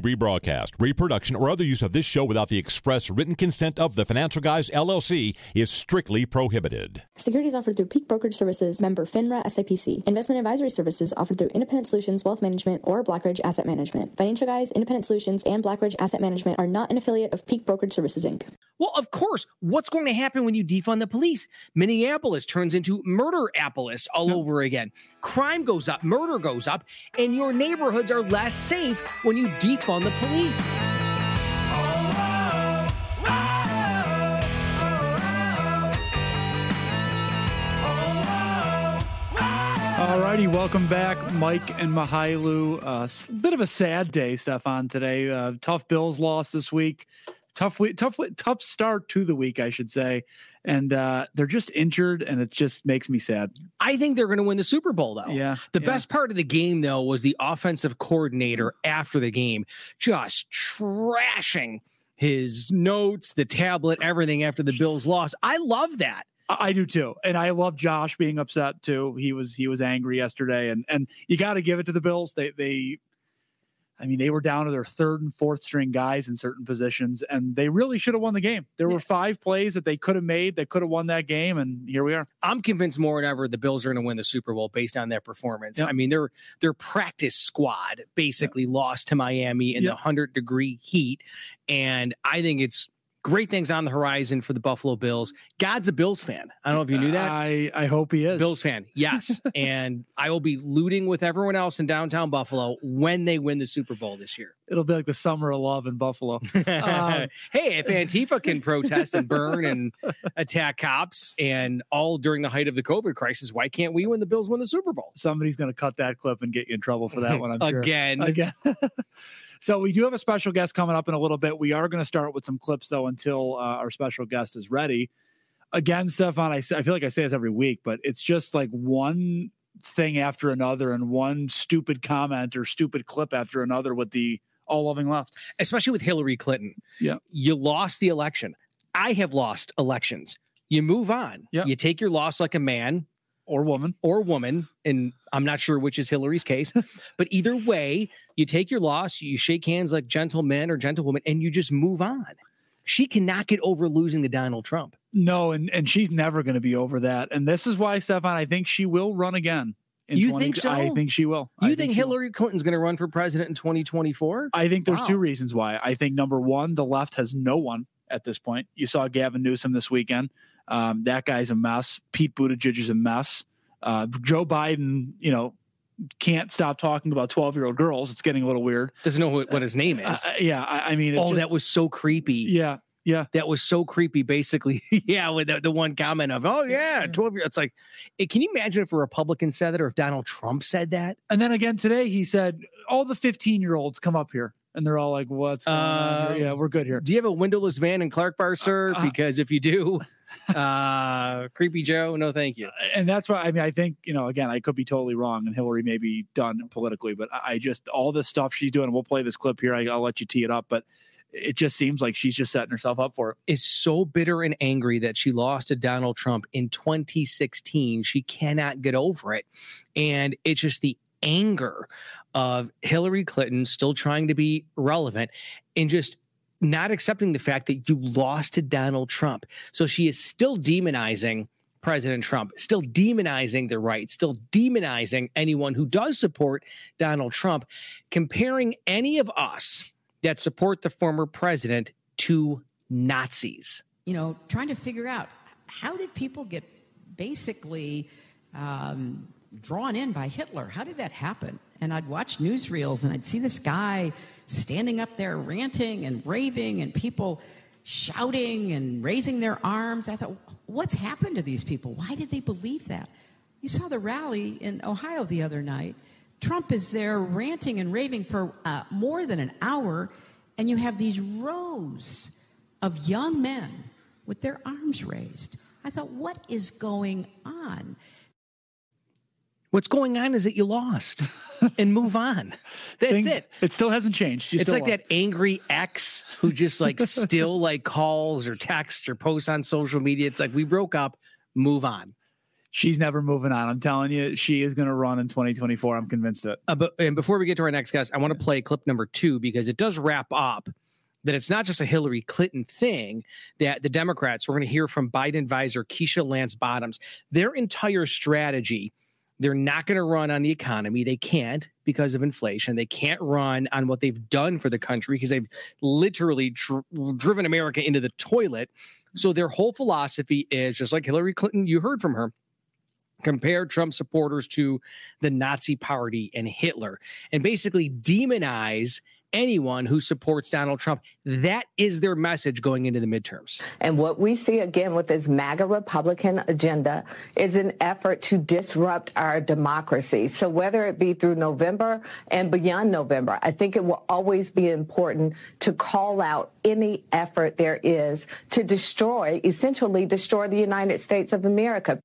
rebroadcast, reproduction, or other use of this show without the express written consent of the Financial Guys, LLC is strictly prohibited. Securities offered through Peak Brokerage Services, member FINRA SIPC. Investment advisory services offered through Independent Solutions Wealth Management or Blackridge Asset Management. Financial Guys, Independent Solutions, and Blackridge Asset Management are not an affiliate of Peak Brokerage Services, Inc. Well, of course. What's going to happen when you defund the police? Minneapolis turns into Murder-apolis all over again. Crime goes up, murder goes up, and your neighborhoods are less safe when you defund the police. Alrighty, welcome back, Mike and Mahailu. A bit of a sad day, Stefan, today. Tough Bills loss this week. Tough start to the week, I should say. And they're just injured, and it just makes me sad. I think they're going to win the Super Bowl, though. Yeah. The best part of the game, though, was the offensive coordinator after the game just trashing his notes, the tablet, everything after the Bills lost. I love that. I do too. And I love Josh being upset too. He was angry yesterday, and you got to give it to the Bills. They were down to their third and fourth string guys in certain positions, and they really should have won the game. There were 5 plays that they could have made that could have won that game, and here we are. I'm convinced more than ever the Bills are going to win the Super Bowl based on their performance. Yep. I mean, their practice squad basically lost to Miami in the 100-degree heat, and I think it's great things on the horizon for the Buffalo Bills. God's a Bills fan. I don't know if you knew that. I hope he is. Bills fan, yes. And I will be looting with everyone else in downtown Buffalo when they win the Super Bowl this year. It'll be like the summer of love in Buffalo. Hey, if Antifa can protest and burn and attack cops and all during the height of the COVID crisis, why can't we when the Bills win the Super Bowl? Somebody's going to cut that clip and get you in trouble for that one, I'm sure. Again. So we do have a special guest coming up in a little bit. We are going to start with some clips, though, until our special guest is ready. Again, Stefan, I feel like I say this every week, but it's just like one thing after another and one stupid comment or stupid clip after another with the all-loving left. Especially with Hillary Clinton. Yeah. You lost the election. I have lost elections. You move on. Yep. You take your loss like a man. Or woman. And I'm not sure which is Hillary's case. But either way, you take your loss, you shake hands like gentlemen or gentlewomen, and you just move on. She cannot get over losing to Donald Trump. No, and she's never going to be over that. And this is why, Stefan, I think she will run again. You think so? I think she will. You think Hillary Clinton's going to run for president in 2024? I think there's 2 reasons why. I think, number one, the left has no one at this point. You saw Gavin Newsom this weekend. That guy's a mess. Pete Buttigieg is a mess. Joe Biden, can't stop talking about 12-year-old girls. It's getting a little weird. Doesn't know what his name is. I mean, that was so creepy. Yeah. That was so creepy, basically. With the one comment of, 12 years. It's like, can you imagine if a Republican said that or if Donald Trump said that? And then again today, he said, all the 15-year-olds come up here. And they're all like, what's going on here? Yeah, we're good here. Do you have a windowless van in Clark Bar, sir? Because if you do, creepy Joe, no thank you. And that's why, I think, again, I could be totally wrong and Hillary may be done politically, but I just, all this stuff she's doing, we'll play this clip here. I'll let you tee it up, but it just seems like she's just setting herself up for it. Is so bitter and angry that she lost to Donald Trump in 2016. She cannot get over it. And it's just the anger of Hillary Clinton still trying to be relevant and just not accepting the fact that you lost to Donald Trump. So she is still demonizing President Trump, still demonizing the right, still demonizing anyone who does support Donald Trump, comparing any of us that support the former president to Nazis. Trying to figure out how did people get basically drawn in by Hitler? How did that happen? And I'd watch newsreels and I'd see this guy standing up there ranting and raving and people shouting and raising their arms. I thought, what's happened to these people? Why did they believe that? You saw the rally in Ohio the other night. Trump is there ranting and raving for more than an hour, and you have these rows of young men with their arms raised. I thought, what is going on? What's going on is that you lost and move on. That's it. It still hasn't changed. It's like that angry ex who just still calls or texts or posts on social media. It's like, we broke up, move on. She's never moving on. I'm telling you, she is going to run in 2024. I'm convinced of it. And before we get to our next guest, I want to play clip number 2 because it does wrap up that it's not just a Hillary Clinton thing, that the Democrats, we're going to hear from Biden advisor Keisha Lance Bottoms, their entire strategy. They're not going to run on the economy. They can't because of inflation. They can't run on what they've done for the country because they've literally driven America into the toilet. So their whole philosophy is just like Hillary Clinton, you heard from her, compare Trump supporters to the Nazi Party and Hitler and basically demonize anyone who supports Donald Trump. That is their message going into the midterms. And what we see again with this MAGA Republican agenda is an effort to disrupt our democracy. So whether it be through November and beyond November, I think it will always be important to call out any effort there is to essentially destroy the United States of America.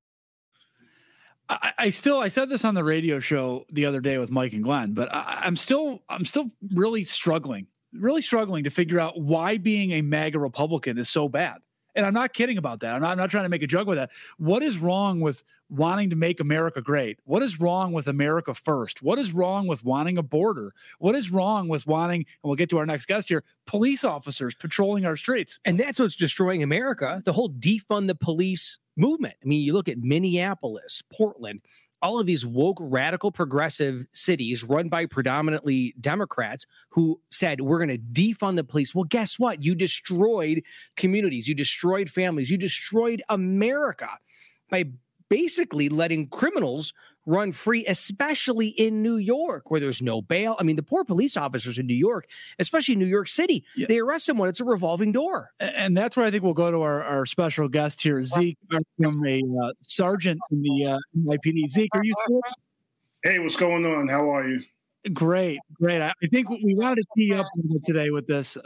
I said this on the radio show the other day with Mike and Glenn, but I'm still really struggling to figure out why being a MAGA Republican is so bad. And I'm not kidding about that. I'm not trying to make a joke with that. What is wrong with wanting to make America great? What is wrong with America first? What is wrong with wanting a border? What is wrong with wanting, and we'll get to our next guest here, police officers patrolling our streets? And that's what's destroying America, the whole defund the police movement. I mean, you look at Minneapolis, Portland, all of these woke, radical, progressive cities run by predominantly Democrats who said, we're going to defund the police. Well, guess what? You destroyed communities. You destroyed families. You destroyed America by basically letting criminals run free, especially in New York, where there's no bail. I mean, the poor police officers in New York, especially New York City, They arrest someone. It's a revolving door. And that's where I think we'll go to our special guest here, Zeke, from a sergeant in the NYPD. Zeke, are you still? Hey, what's going on? How are you? Great. I think we wanted to tee up today with this.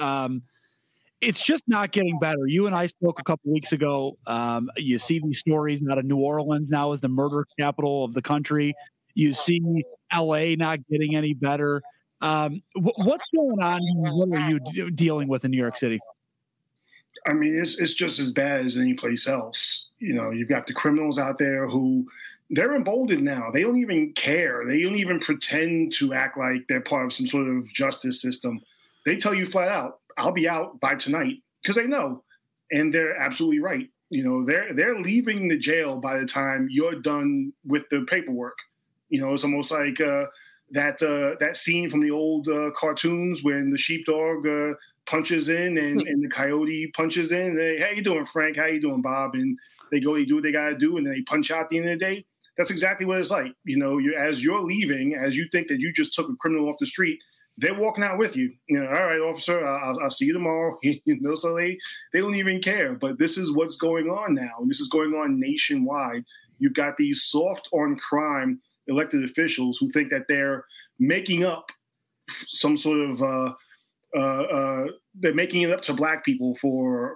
It's just not getting better. You and I spoke a couple weeks ago. You see these stories out of New Orleans now as the murder capital of the country. You see LA not getting any better. What's going on? What are you dealing with in New York City? I mean, it's just as bad as any place else. You know, you've got the criminals out there who they're emboldened now. They don't even care. They don't even pretend to act like they're part of some sort of justice system. They tell you flat out, I'll be out by tonight, because they know, and they're absolutely right. You know, they're leaving the jail by the time you're done with the paperwork. You know, it's almost like that scene from the old cartoons when the sheepdog punches in and the coyote punches in. How you doing, Frank? How you doing, Bob? And they go, they do what they got to do, and then they punch out at the end of the day. That's exactly what it's like. You know, as you're leaving, as you think that you just took a criminal off the street, they're walking out with you. You know, all right, officer, I'll see you tomorrow. You know, so they don't even care. But this is what's going on now. This is going on nationwide. You've got these soft on crime elected officials who think that they're making up some sort of they're making it up to black people for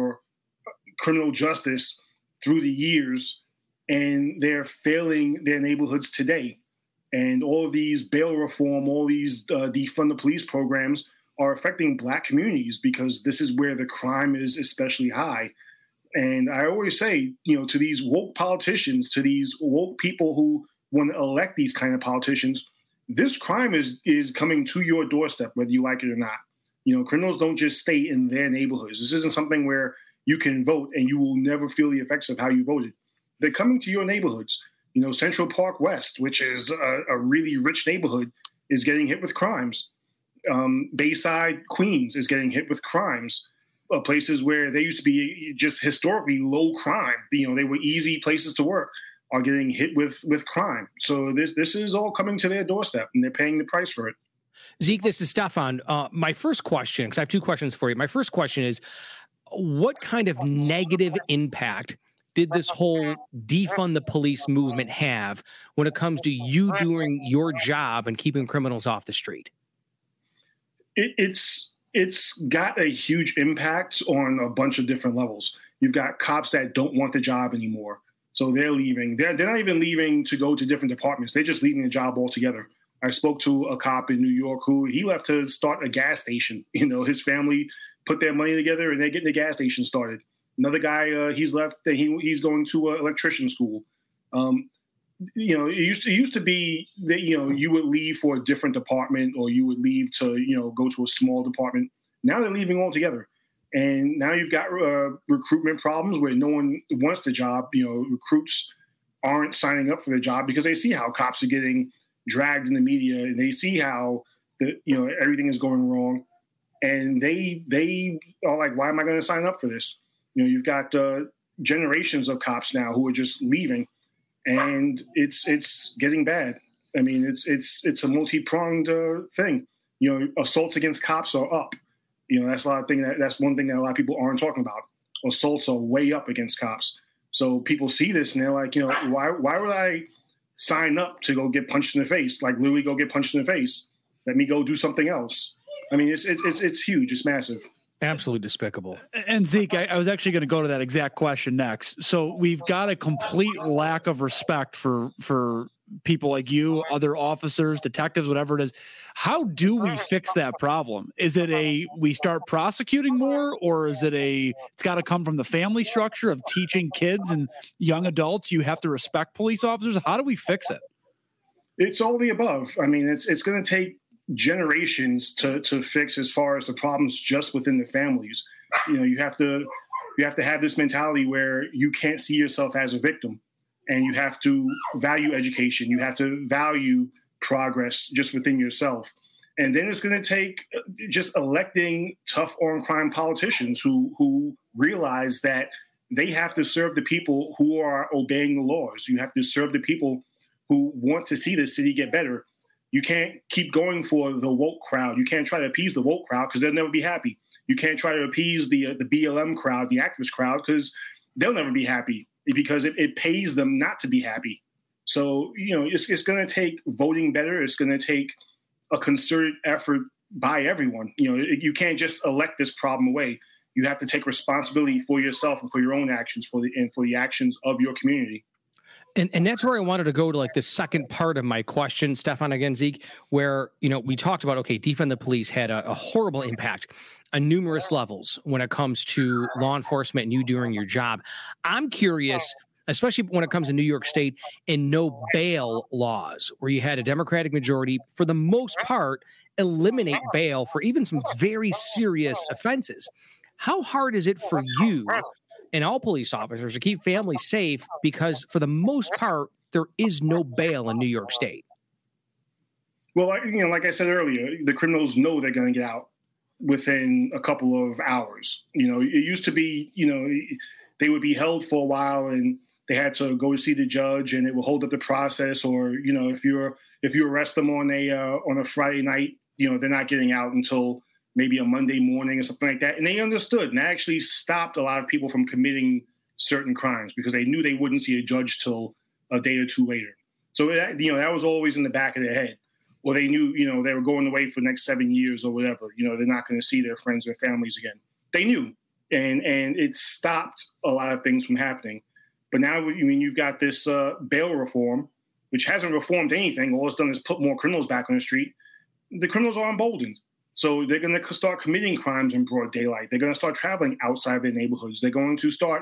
criminal justice through the years, and they're failing their neighborhoods today. And all of these bail reform, all these defund the police programs are affecting black communities because this is where the crime is especially high. And I always say, you know, to these woke politicians, to these woke people who want to elect these kind of politicians, this crime is coming to your doorstep, whether you like it or not. You know, criminals don't just stay in their neighborhoods. This isn't something where you can vote and you will never feel the effects of how you voted. They're coming to your neighborhoods. You know, Central Park West, which is a really rich neighborhood, is getting hit with crimes. Bayside, Queens is getting hit with crimes. Places where they used to be just historically low crime, you know, they were easy places to work, are getting hit with crime. So this is all coming to their doorstep, and they're paying the price for it. Zeke, this is Stefan. My first question, because I have two questions for you. My first question is, what kind of negative impact did this whole defund the police movement have when it comes to you doing your job and keeping criminals off the street? It's got a huge impact on a bunch of different levels. You've got cops that don't want the job anymore, so they're leaving. They're not even leaving to go to different departments. They're just leaving the job altogether. I spoke to a cop in New York who he left to start a gas station. You know, his family put their money together and they're getting the gas station started. Another guy, he's left. He's going to electrician school. It used to be that, you would leave for a different department, or you would leave to, go to a small department. Now they're leaving altogether. And now you've got recruitment problems where no one wants the job. Recruits aren't signing up for the job because they see how cops are getting dragged in the media, and they see how everything is going wrong. And they are like, why am I going to sign up for this? You've got generations of cops now who are just leaving, and it's getting bad. I mean, it's a multi-pronged thing. Assaults against cops are up. That's that's one thing that a lot of people aren't talking about. Assaults are way up against cops. So people see this and they're like, why would I sign up to go get punched in the face? Like, literally go get punched in the face. Let me go do something else. I mean, it's huge. It's massive. Absolutely despicable. And Zeke, I was actually going to go to that exact question next. So we've got a complete lack of respect for people like you, other officers, detectives, whatever it is. How do we fix that problem? Is it we start prosecuting more, or is it it's got to come from the family structure of teaching kids and young adults you have to respect police officers? How do we fix it? It's all the above. I mean, it's going to take generations to fix as far as the problems just within the families. You have to have this mentality where you can't see yourself as a victim, and you have to value education. You have to value progress just within yourself. And then it's going to take just electing tough on crime politicians who realize that they have to serve the people who are obeying the laws. You have to serve the people who want to see the city get better. You can't keep going for the woke crowd. You can't try to appease the woke crowd because they'll never be happy. You can't try to appease the BLM crowd, the activist crowd, because they'll never be happy because it pays them not to be happy. So, it's going to take voting better. It's going to take a concerted effort by everyone. You can't just elect this problem away. You have to take responsibility for yourself and for your own actions, for the actions of your community. And that's where I wanted to go to, like, the second part of my question, Stefan, again, Zeke, where, we talked about, okay, defund the police had a horrible impact on numerous levels when it comes to law enforcement and you doing your job. I'm curious, especially when it comes to New York State and no bail laws, where you had a Democratic majority, for the most part, eliminate bail for even some very serious offenses. How hard is it for you and all police officers to keep families safe? Because for the most part, there is no bail in New York State. Well, like I said earlier, the criminals know they're going to get out within a couple of hours. It used to be, they would be held for a while and they had to go see the judge and it will hold up the process. Or, if you arrest them on a Friday night, they're not getting out until maybe a Monday morning or something like that. And they understood, and that actually stopped a lot of people from committing certain crimes because they knew they wouldn't see a judge till a day or two later. So that was always in the back of their head. Or they knew, they were going away for the next 7 years or whatever. They're not going to see their friends or families again. They knew. And it stopped a lot of things from happening. But now, you've got this bail reform, which hasn't reformed anything. All it's done is put more criminals back on the street. The criminals are emboldened. So they're going to start committing crimes in broad daylight. They're going to start traveling outside their neighborhoods. They're going to start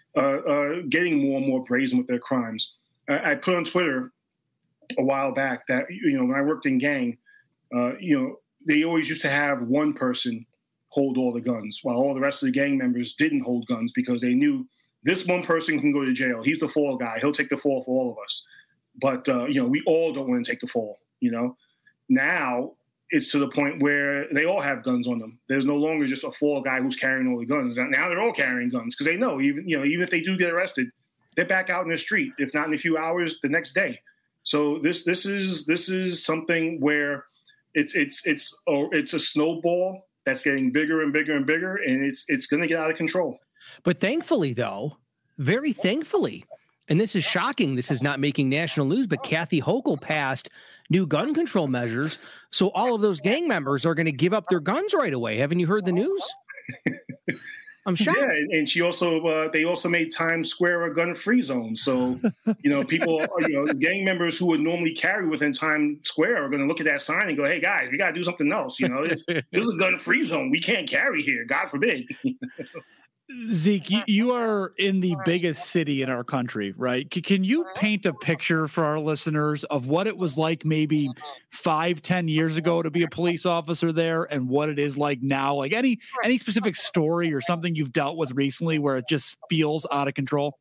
getting more and more brazen with their crimes. I put on Twitter a while back that, when I worked in gang, they always used to have one person hold all the guns while all the rest of the gang members didn't hold guns because they knew this one person can go to jail. He's the fall guy. He'll take the fall for all of us. But, we all don't want to take the fall, Now it's to the point where they all have guns on them. There's no longer just a fall guy who's carrying all the guns. Now they're all carrying guns because they know even if they do get arrested, they're back out in the street, if not in a few hours, the next day. So this is something where it's a snowball that's getting bigger and bigger and bigger, and it's going to get out of control. But thankfully, though, very thankfully, and this is shocking, this is not making national news, but Kathy Hochul passed new gun control measures, so all of those gang members are going to give up their guns right away. Haven't you heard the news? I'm shocked. Yeah, and she also they also made Times Square a gun-free zone. So, people, gang members who would normally carry within Times Square are going to look at that sign and go, "Hey guys, we got to do something else." This is a gun-free zone. We can't carry here. God forbid. Zeke, you are in the biggest city in our country, right? Can you paint a picture for our listeners of what it was like maybe 5-10 years ago to be a police officer there and what it is like now? Like any specific story or something you've dealt with recently where it just feels out of control?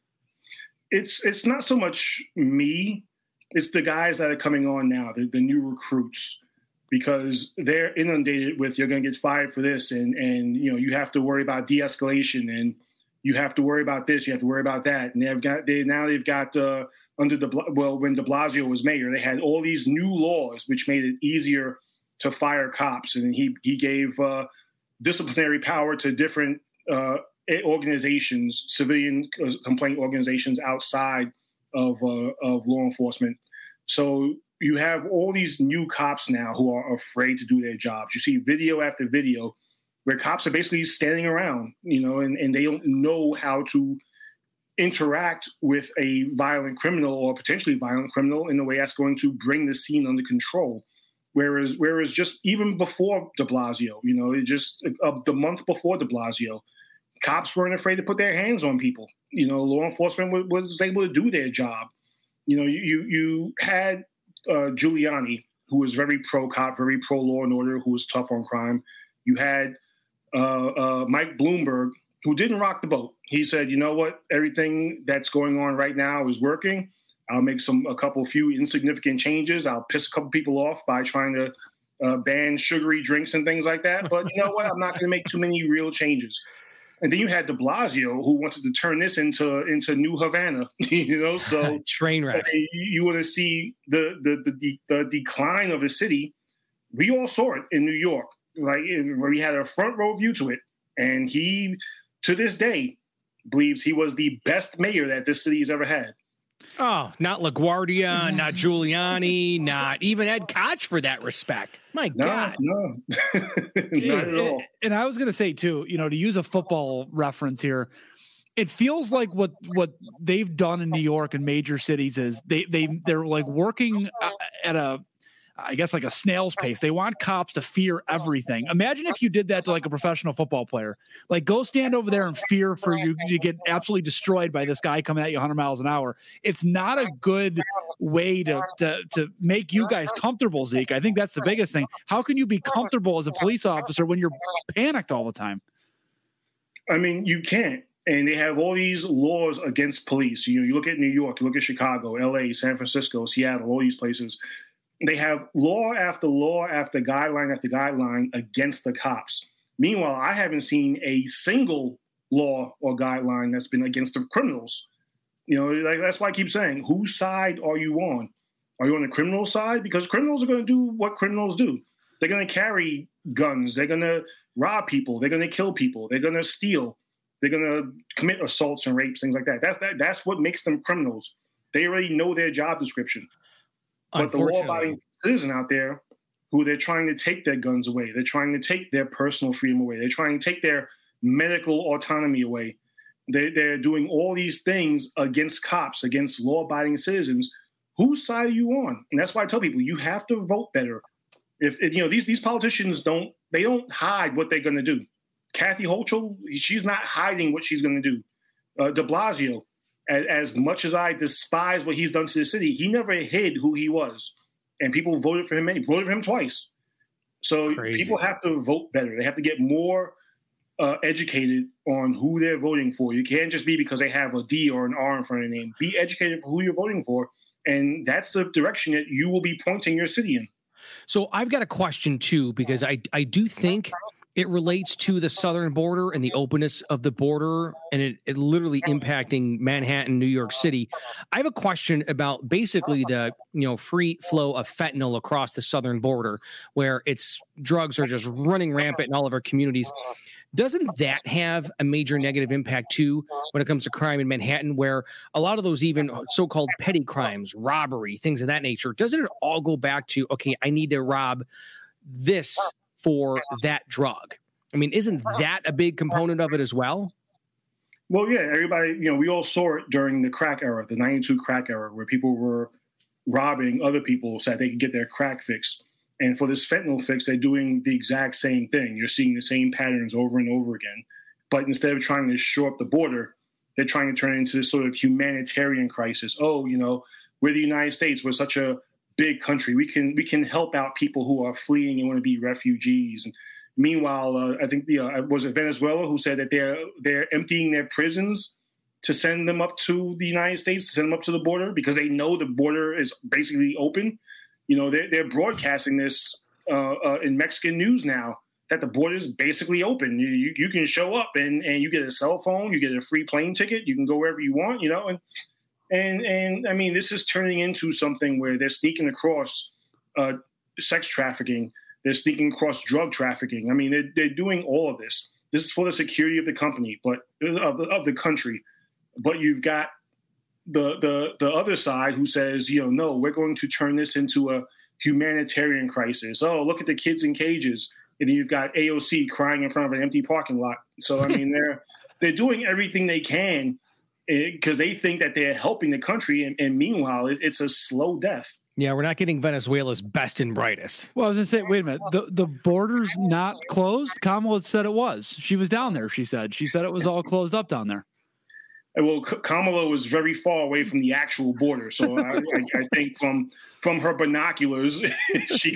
It's not so much me. It's the guys that are coming on now, the new recruits, because they're inundated with, you're going to get fired for this. And, you have to worry about de-escalation, and you have to worry about this. You have to worry about that. And they've got when de Blasio was mayor, they had all these new laws, which made it easier to fire cops. And he gave disciplinary power to different organizations, civilian complaint organizations outside of law enforcement. So you have all these new cops now who are afraid to do their jobs. You see video after video where cops are basically standing around, and they don't know how to interact with a violent criminal or potentially violent criminal in a way that's going to bring the scene under control. Whereas just even before de Blasio, the month before de Blasio, cops weren't afraid to put their hands on people. Law enforcement was able to do their job. You had Giuliani, who was very pro-cop, very pro-law and order, who was tough on crime. You had Mike Bloomberg, who didn't rock the boat. He said, you know what, everything that's going on right now is working. I'll make a few insignificant changes. I'll piss a couple people off by trying to ban sugary drinks and things like that. But you know what, I'm not going to make too many real changes. And then you had de Blasio, who wanted to turn this into New Havana, so train wreck. You want to see the decline of the city. We all saw it in New York, where he had a front row view to it. And he, to this day, believes he was the best mayor that this city has ever had. Oh, not LaGuardia, not Giuliani, not even Ed Koch for that respect. My God. No. Not at all. And I was going to say, too, to use a football reference here, it feels like what they've done in New York and major cities is they're like working at a snail's pace. They want cops to fear everything. Imagine if you did that to like a professional football player. Like, go stand over there and fear for you to get absolutely destroyed by this guy coming at you 100 miles an hour. It's not a good way to make you guys comfortable, Zeke. I think that's the biggest thing. How can you be comfortable as a police officer when you're panicked all the time? I mean, you can't. And they have all these laws against police. You look at New York, you look at Chicago, LA, San Francisco, Seattle, all these places. They have law after law after guideline against the cops. Meanwhile, I haven't seen a single law or guideline that's been against the criminals. That's why I keep saying, whose side are you on? Are you on the criminal side? Because criminals are going to do what criminals do. They're going to carry guns. They're going to rob people. They're going to kill people. They're going to steal. They're going to commit assaults and rapes, things like that. That's what makes them criminals. They already know their job description. But the law-abiding citizen out there, who they're trying to take their guns away, they're trying to take their personal freedom away, they're trying to take their medical autonomy away. They're doing all these things against cops, against law-abiding citizens. Whose side are you on? And that's why I tell people, you have to vote better. If these politicians don't hide what they're going to do. Kathy Hochul, she's not hiding what she's going to do. De Blasio, as much as I despise what he's done to the city, he never hid who he was. And people voted for him twice. So Crazy. People have to vote better. They have to get more educated on who they're voting for. You can't just be because they have a D or an R in front of their name. Be educated for who you're voting for. And that's the direction that you will be pointing your city in. So I've got a question, too, because I do think it relates to the southern border and the openness of the border, and it literally impacting Manhattan, New York City. I have a question about basically the free flow of fentanyl across the southern border, where drugs are just running rampant in all of our communities. Doesn't that have a major negative impact, too, when it comes to crime in Manhattan, where a lot of those even so-called petty crimes, robbery, things of that nature, doesn't it all go back to, okay, I need to rob this for that drug? I mean, isn't that a big component of it as well? Well, yeah, everybody, we all saw it during the crack era, the 92 crack era, where people were robbing other people so that they could get their crack fix. And for this fentanyl fix, they're doing the exact same thing. You're seeing the same patterns over and over again. But instead of trying to shore up the border, they're trying to turn it into this sort of humanitarian crisis. Oh, we're the United States. We're such a big country. We can help out people who are fleeing and want to be refugees. And meanwhile, I think was it Venezuela who said that they're emptying their prisons to send them up to the United States, to send them up to the border because they know the border is basically open. They're broadcasting this in Mexican news now that the border is basically open. You can show up and you get a cell phone, you get a free plane ticket, you can go wherever you want, and I mean, this is turning into something where they're sneaking across sex trafficking, they're sneaking across drug trafficking. I mean, they're doing all of this. This is for the security of the company, but of the country. But you've got the other side who says, no, we're going to turn this into a humanitarian crisis. Oh, look at the kids in cages. And then you've got AOC crying in front of an empty parking lot. So, I mean, they're doing everything they can because they think that they're helping the country. And meanwhile, it's a slow death. Yeah, we're not getting Venezuela's best and brightest. Well, I was going to say, wait a minute. The border's not closed? Kamala said it was. She was down there, she said. She said it was all closed up down there. Well, Kamala was very far away from the actual border, so I think from her binoculars, she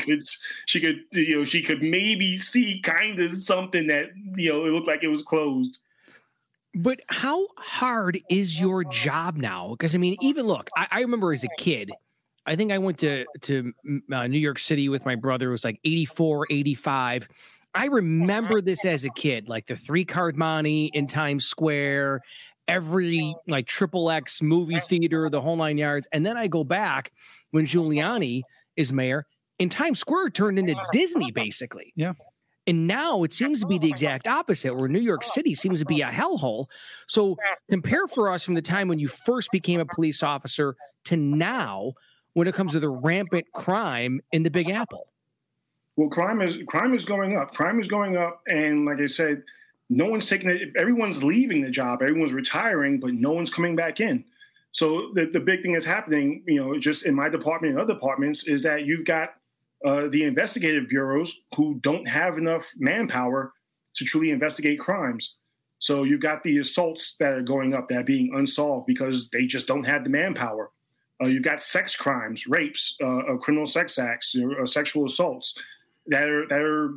could maybe see kind of something that it looked like it was closed. But how hard is your job now? Because I mean, even look, I remember as a kid, I think I went to New York City with my brother. It was like 84, 85. I remember this as a kid, like the 3-card money in Times Square. Every like XXX movie theater, the whole 9 yards. And then I go back when Giuliani is mayor and Times Square turned into Disney basically. Yeah. And now it seems to be the exact opposite where New York City seems to be a hellhole. So compare for us from the time when you first became a police officer to now when it comes to the rampant crime in the Big Apple. Well, crime is going up. Crime is going up. And like I said, no one's taking it. Everyone's leaving the job. Everyone's retiring, but no one's coming back in. So the big thing that's happening, just in my department and other departments, is that you've got the investigative bureaus who don't have enough manpower to truly investigate crimes. So you've got the assaults that are going up that are being unsolved because they just don't have the manpower. You've got sex crimes, rapes, criminal sex acts, sexual assaults that are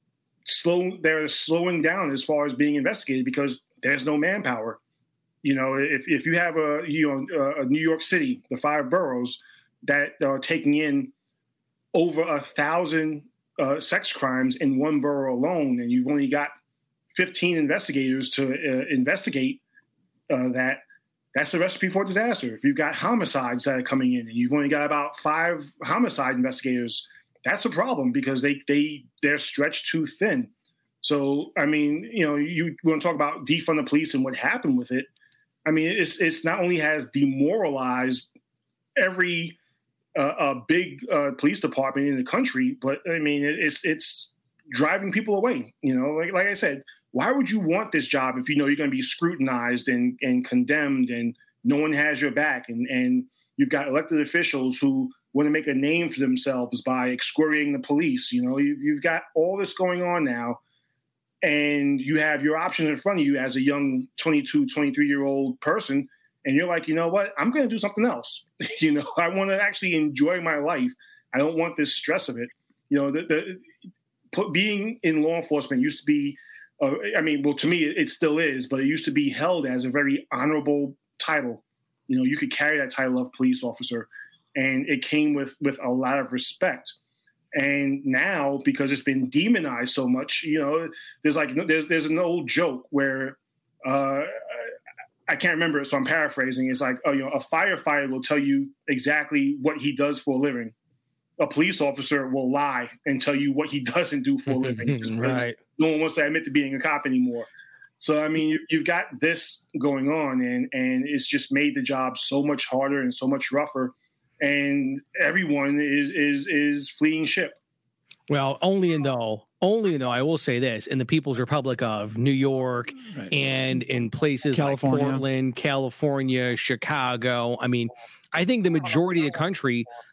slowing down as far as being investigated because there's no manpower. If you have a New York City, the 5 boroughs that are taking in over 1,000 sex crimes in one borough alone, and you've only got 15 investigators to investigate that's a recipe for disaster. If you've got homicides that are coming in and you've only got about 5 homicide investigators, that's a problem because they're stretched too thin. So, I mean, you want to talk about defund the police and what happened with it. I mean, it's not only has demoralized every big police department in the country, but I mean, it's driving people away. Like I said, why would you want this job if you're going to be scrutinized and condemned and no one has your back and you've got elected officials who want to make a name for themselves by excoriating the police. You've got all this going on now, and you have your options in front of you as a young 22, 23-year-old person, and you're like, you know what? I'm going to do something else. I want to actually enjoy my life. I don't want this stress of it. Being in law enforcement used to be, to me, it still is, but it used to be held as a very honorable title. You could carry that title of police officer, and it came with a lot of respect. And now, because it's been demonized so much, there's an old joke where I can't remember it, so I'm paraphrasing. It's like, a firefighter will tell you exactly what he does for a living. A police officer will lie and tell you what he doesn't do for a living. Right. No one wants to admit to being a cop anymore. So, I mean, you've got this going on, and it's just made the job so much harder and so much rougher. And everyone is fleeing ship. Well, only though I will say this, in the People's Republic of New York, right, and in places California, like Portland, California, Chicago. I mean, I think the majority of the country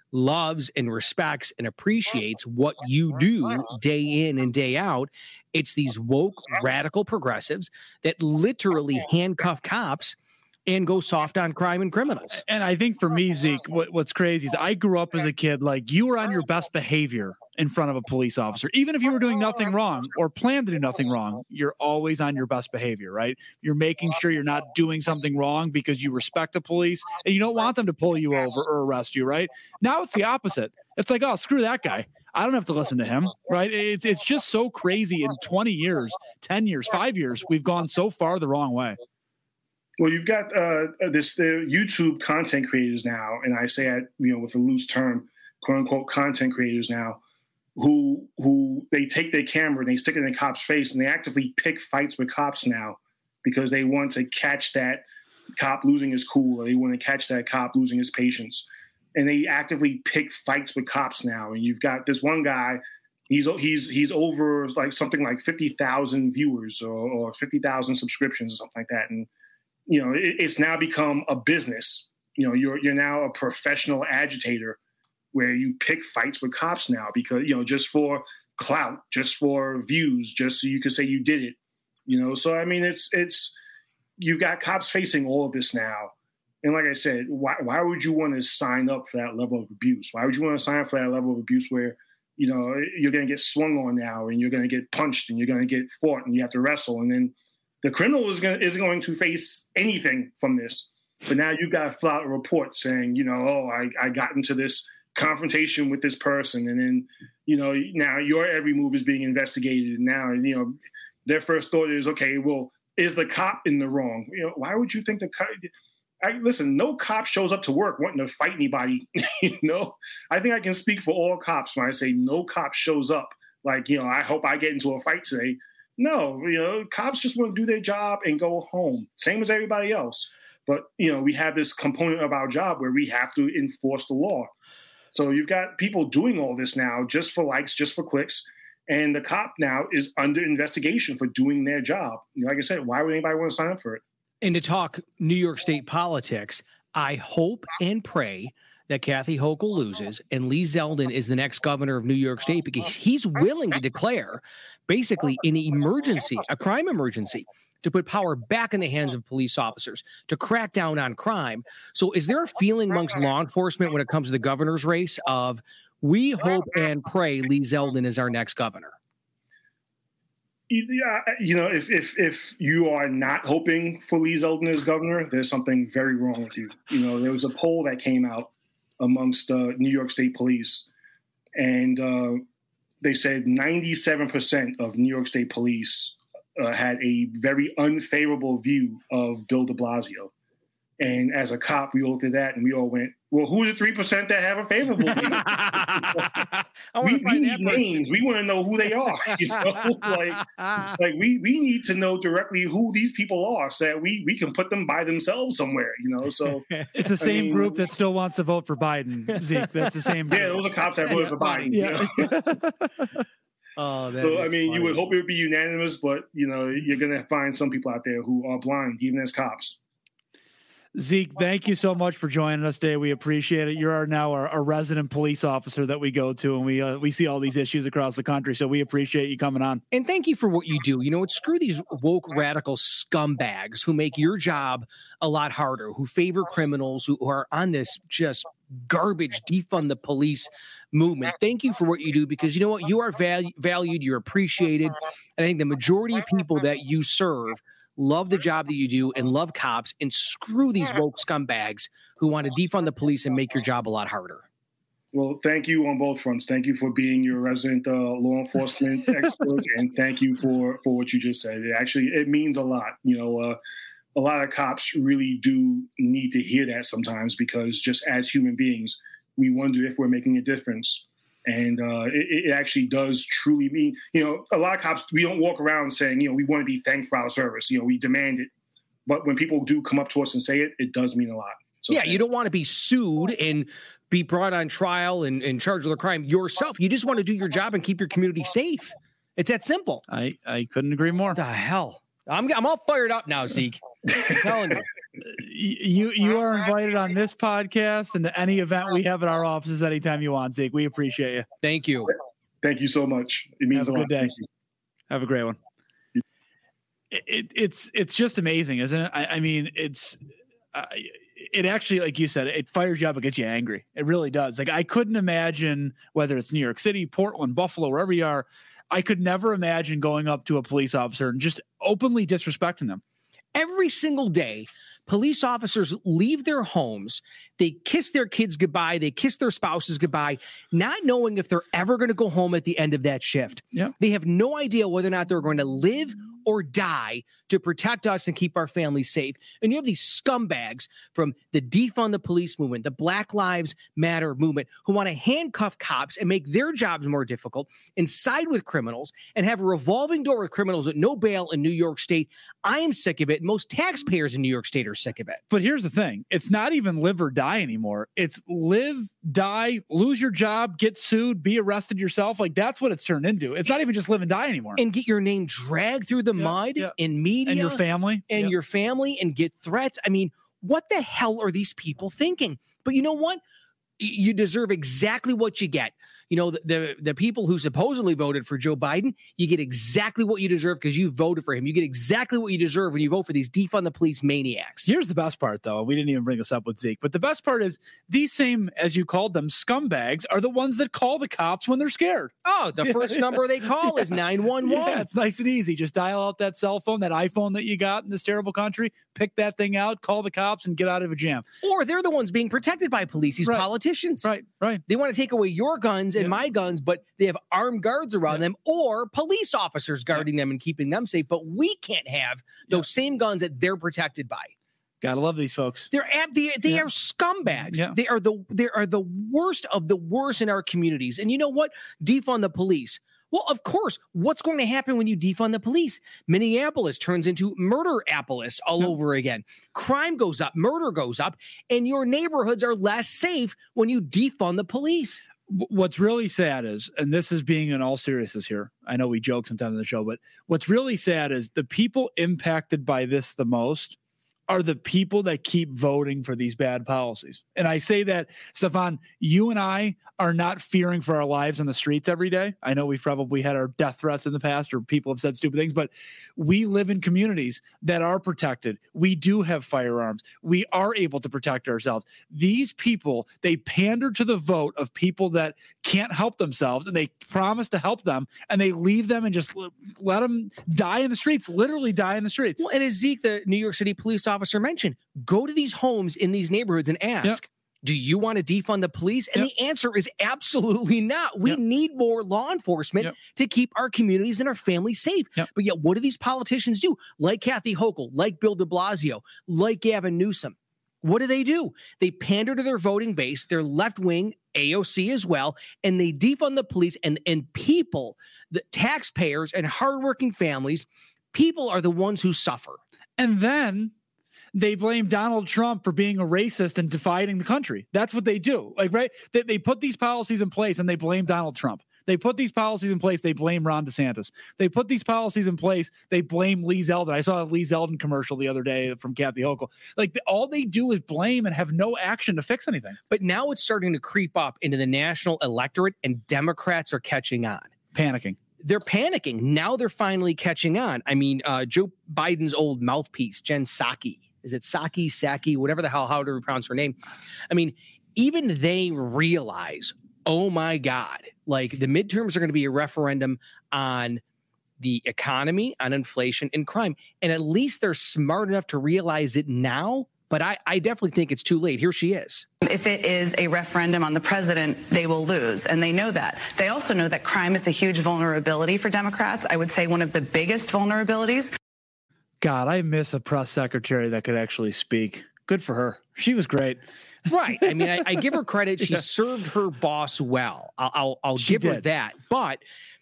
loves and respects and appreciates what you do day in and day out. It's these woke radical progressives that literally handcuff cops and go soft on crime and criminals. And I think for me, Zeke, what's crazy is I grew up as a kid, like you were on your best behavior in front of a police officer. Even if you were doing nothing wrong or planned to do nothing wrong, you're always on your best behavior, right? You're making sure you're not doing something wrong because you respect the police and you don't want them to pull you over or arrest you, right? Now it's the opposite. It's like, oh, screw that guy. I don't have to listen to him, right? It's just so crazy. In 20 years, 10 years, 5 years, we've gone so far the wrong way. Well, you've got the YouTube content creators now, and I say that, with a loose term, quote unquote content creators now, who they take their camera and they stick it in a cop's face and they actively pick fights with cops now because they want to catch that cop losing his cool, or they want to catch that cop losing his patience. And they actively pick fights with cops now. And you've got this one guy, he's over like something like 50,000 viewers or 50,000 subscriptions or something like that. And it's now become a business. You're now a professional agitator where you pick fights with cops now because, just for clout, just for views, just so you can say you did it, So, I mean, it's you've got cops facing all of this now. And like I said, why would you want to sign up for that level of abuse? Why would you want to sign up for that level of abuse where, you're going to get swung on now and you're going to get punched and you're going to get fought and you have to wrestle, and then the criminal isn't going to face anything from this. But now you've got to fill out a report saying, I got into this confrontation with this person. And then, now your every move is being investigated. And now, their first thought is, okay, well, is the cop in the wrong? Why would you think the cop? Listen, no cop shows up to work wanting to fight anybody. I think I can speak for all cops when I say no cop shows up like, I hope I get into a fight today. No, cops just want to do their job and go home, same as everybody else. But, we have this component of our job where we have to enforce the law. So you've got people doing all this now just for likes, just for clicks. And the cop now is under investigation for doing their job. Like I said, why would anybody want to sign up for it? And to talk New York State politics, I hope and pray that Kathy Hochul loses and Lee Zeldin is the next governor of New York State, because he's willing to declare basically an emergency, a crime emergency, to put power back in the hands of police officers, to crack down on crime. So is there a feeling amongst law enforcement when it comes to the governor's race of, we hope and pray Lee Zeldin is our next governor? Yeah, if you are not hoping for Lee Zeldin as governor, there's something very wrong with you. There was a poll that came out amongst New York State police, and they said 97% of New York State police had a very unfavorable view of Bill de Blasio. And as a cop, we looked at that and we all went, well, who are the 3% that have a favorable view? we need names. We want to know who they are. Like we need to know directly who these people are so that we can put them by themselves somewhere, So it's the same group that still wants to vote for Biden, Zeke. That's the same group. Yeah, those are cops that voted for Biden. Yeah. You would hope it would be unanimous, but you're going to find some people out there who are blind, even as cops. Zeke, thank you so much for joining us today. We appreciate it. You're now our resident police officer that we go to, and we see all these issues across the country. So we appreciate you coming on. And thank you for what you do. Screw these woke radical scumbags who make your job a lot harder, who favor criminals, who are on this just garbage defund the police movement. Thank you for what you do, because you know what? You are valued, you're appreciated. And I think the majority of people that you serve love the job that you do and love cops, and screw these woke scumbags who want to defund the police and make your job a lot harder. Well, thank you on both fronts. Thank you for being your resident law enforcement expert, and thank you for what you just said. It means a lot. A lot of cops really do need to hear that sometimes, because just as human beings, we wonder if we're making a difference. And it actually does truly mean, a lot of cops, we don't walk around saying, we want to be thanked for our service. We demand it. But when people do come up to us and say it, it does mean a lot. So yeah, you don't want to be sued and be brought on trial and charged with a crime yourself. You just want to do your job and keep your community safe. It's that simple. I couldn't agree more. What the hell? I'm all fired up now, Zeke. I'm telling you. You are invited on this podcast and to any event we have at our offices anytime you want, Zeke. We appreciate you. Thank you. Thank you so much. It means Have a a lot. good day. Thank you. Have a great one. It's just amazing, isn't it? I mean, it actually, like you said, it fires you up. It gets you angry. It really does. Like, I couldn't imagine, whether it's New York City, Portland, Buffalo, wherever you are, I could never imagine going up to a police officer and just openly disrespecting them. Every single day, police officers leave their homes. They kiss their kids goodbye. They kiss their spouses goodbye, not knowing if they're ever going to go home at the end of that shift. Yeah. They have no idea whether or not they're going to live or die to protect us and keep our families safe. And you have these scumbags from the defund the police movement, the Black Lives Matter movement, who want to handcuff cops and make their jobs more difficult and side with criminals and have a revolving door with criminals at no bail in New York State. I am sick of it. Most taxpayers in New York State are sick of it. But here's the thing. It's not even live or die anymore. It's live, die, lose your job, get sued, be arrested yourself. Like, that's what it's turned into. It's not even just live and die anymore. And get your name dragged through the mud in media. And your family. And your family, and get threats. I mean, what the hell are these people thinking? But you know what? You deserve exactly what you get. You know, the people who supposedly voted for Joe Biden, you get exactly what you deserve because you voted for him. You get exactly what you deserve when you vote for these defund the police maniacs. Here's the best part, though. We didn't even bring this up with Zeke, but the best part is these same, as you called them, scumbags are the ones that call the cops when they're scared. Oh, the first number they call is 911. Yeah, it's nice and easy. Just dial out that cell phone, that iPhone that you got in this terrible country, pick that thing out, call the cops, and get out of a jam. Or they're the ones being protected by police, these politicians. Right. They want to take away your guns and my guns, but they have armed guards around them or police officers guarding them and keeping them safe. But we can't have those same guns that they're protected by. Gotta love these folks. They are scumbags. Yeah. They are the worst of the worst in our communities. And you know what? Defund the police. Well, of course, what's going to happen when you defund the police? Minneapolis turns into Murder-apolis all over again. Crime goes up, murder goes up, and your neighborhoods are less safe when you defund the police. What's really sad is, and this is being in all seriousness here, I know we joke sometimes on the show, but what's really sad is the people impacted by this the most are the people that keep voting for these bad policies. And I say that, Stefan, you and I are not fearing for our lives on the streets every day. I know we've probably had our death threats in the past or people have said stupid things, but we live in communities that are protected. We do have firearms. We are able to protect ourselves. These people, they pander to the vote of people that can't help themselves, and they promise to help them, and they leave them and just let them die in the streets, literally die in the streets. Well, and as Zeke, the New York City police officer, mentioned, go to these homes in these neighborhoods and ask, do you want to defund the police? And the answer is absolutely not. We need more law enforcement to keep our communities and our families safe. But yet, what do these politicians do? Like Kathy Hochul, like Bill de Blasio, like Gavin Newsom. What do? They pander to their voting base, their left-wing AOC as well, and they defund the police, and people, the taxpayers and hardworking families, people are the ones who suffer. And then they blame Donald Trump for being a racist and dividing the country. That's what they do. Like, right? They put these policies in place and they blame Donald Trump. They put these policies in place. They blame Ron DeSantis. They put these policies in place. They blame Lee Zeldin. I saw a Lee Zeldin commercial the other day from Kathy Hochul. Like, all they do is blame and have no action to fix anything. But now it's starting to creep up into the national electorate, and Democrats are catching on. Panicking. They're panicking. Now they're finally catching on. I mean, Joe Biden's old mouthpiece, Jen Psaki. Is it Psaki, whatever the hell, how to pronounce her name? I mean, even they realize, oh my God, like the midterms are going to be a referendum on the economy, on inflation and crime. And at least they're smart enough to realize it now. But I definitely think it's too late. Here she is. If it is a referendum on the president, they will lose. And they know that. They also know that crime is a huge vulnerability for Democrats. I would say one of the biggest vulnerabilities. God, I miss a press secretary that could actually speak. Good for her. She was great. Right. I mean, I give her credit. She served her boss well. I'll give her that. But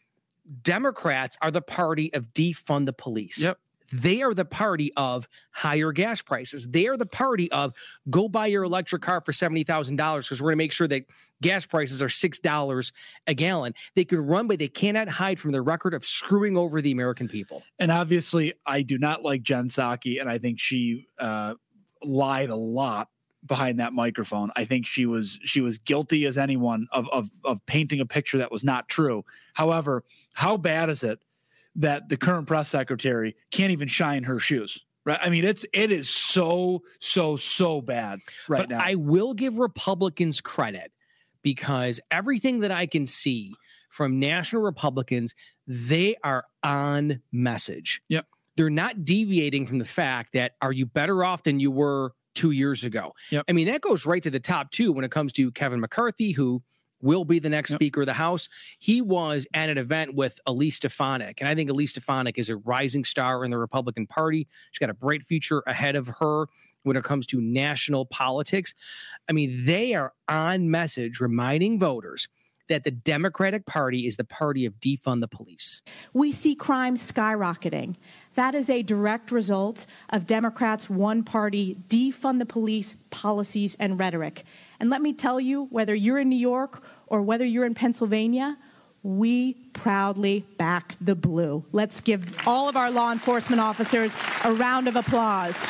Democrats are the party of defund the police. Yep. They are the party of higher gas prices. They are the party of go buy your electric car for $70,000 because we're going to make sure that gas prices are $6 a gallon. They can run, but they cannot hide from the record of screwing over the American people. And obviously, I do not like Jen Psaki, and I think she lied a lot behind that microphone. I think she was guilty as anyone of painting a picture that was not true. However, how bad is it that the current press secretary can't even shine her shoes? Right. I mean, it is so bad right now. I will give Republicans credit because everything that I can see from national Republicans, they are on message. Yep. They're not deviating from the fact that are you better off than you were 2 years ago? Yep. I mean, that goes right to the top two when it comes to Kevin McCarthy, who will be the next Speaker of the House. He was at an event with Elise Stefanik, and I think Elise Stefanik is a rising star in the Republican Party. She's got a bright future ahead of her when it comes to national politics. I mean, they are on message reminding voters that the Democratic Party is the party of defund the police. We see crime skyrocketing. That is a direct result of Democrats' one-party defund the police policies and rhetoric. And let me tell you, whether you're in New York or whether you're in Pennsylvania, we proudly back the blue. Let's give all of our law enforcement officers a round of applause.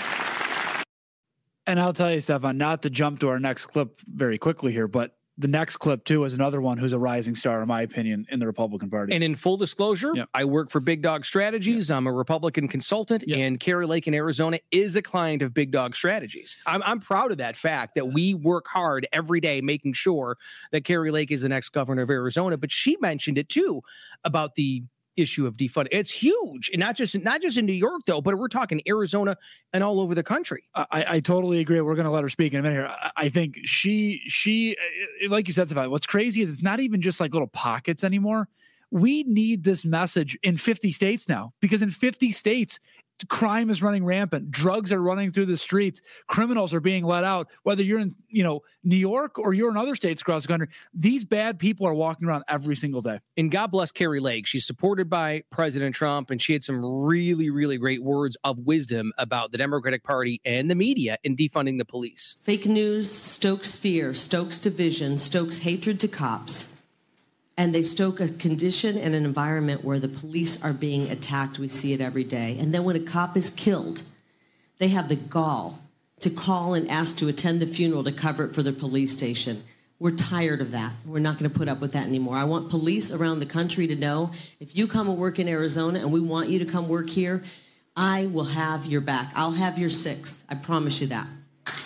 And I'll tell you, Stefan, not to jump to our next clip very quickly here, but the next clip, too, is another one who's a rising star, in my opinion, in the Republican Party. And in full disclosure, I work for Big Dog Strategies. I'm a Republican consultant, and Kari Lake in Arizona is a client of Big Dog Strategies. I'm proud of that fact that we work hard every day making sure that Kari Lake is the next governor of Arizona. But she mentioned it, too, about the issue of defund. It's huge, and not just in New York, though, but we're talking Arizona and all over the country. I totally agree. We're going to let her speak in a minute here. I think she, like you said, Stefan, what's crazy is it's not even just like little pockets anymore. We need this message in 50 states now, because in 50 states, crime is running rampant. Drugs are running through the streets. Criminals are being let out. Whether you're in, New York or you're in other states across the country, these bad people are walking around every single day. And God bless Kari Lake. She's supported by President Trump, and she had some really, really great words of wisdom about the Democratic Party and the media in defunding the police. Fake news stokes fear, stokes division, stokes hatred to cops. And they stoke a condition and an environment where the police are being attacked. We see it every day. And then when a cop is killed, they have the gall to call and ask to attend the funeral to cover it for their police station. We're tired of that. We're not going to put up with that anymore. I want police around the country to know if you come and work in Arizona and we want you to come work here, I will have your back. I'll have your six. I promise you that.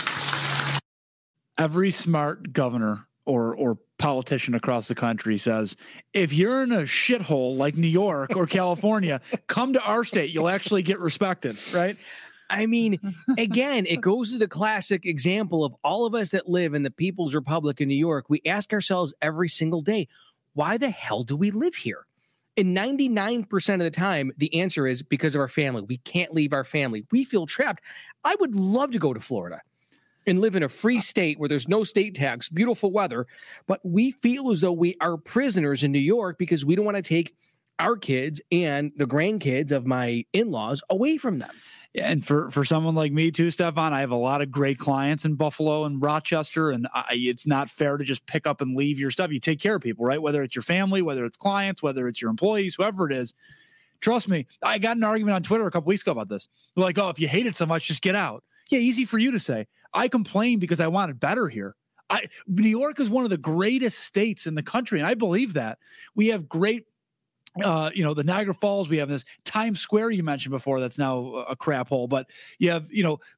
Every smart governor or politician across the country says, if you're in a shithole like New York or California, come to our state. You'll actually get respected, right? I mean, again, it goes to the classic example of all of us that live in the People's Republic of New York. We ask ourselves every single day, why the hell do we live here? And 99% of the time, the answer is because of our family. We can't leave our family. We feel trapped. I would love to go to Florida and live in a free state where there's no state tax, beautiful weather, but we feel as though we are prisoners in New York because we don't want to take our kids and the grandkids of my in-laws away from them. Yeah, and for someone like me too, Stefan, I have a lot of great clients in Buffalo and Rochester, and it's not fair to just pick up and leave your stuff. You take care of people, right? Whether it's your family, whether it's clients, whether it's your employees, whoever it is. Trust me, I got an argument on Twitter a couple weeks ago about this. They're like, oh, if you hate it so much, just get out. Yeah, easy for you to say. I complain because I wanted better here. New York is one of the greatest states in the country, and I believe that. We have great, the Niagara Falls. We have this Times Square you mentioned before that's now a crap hole. But you have,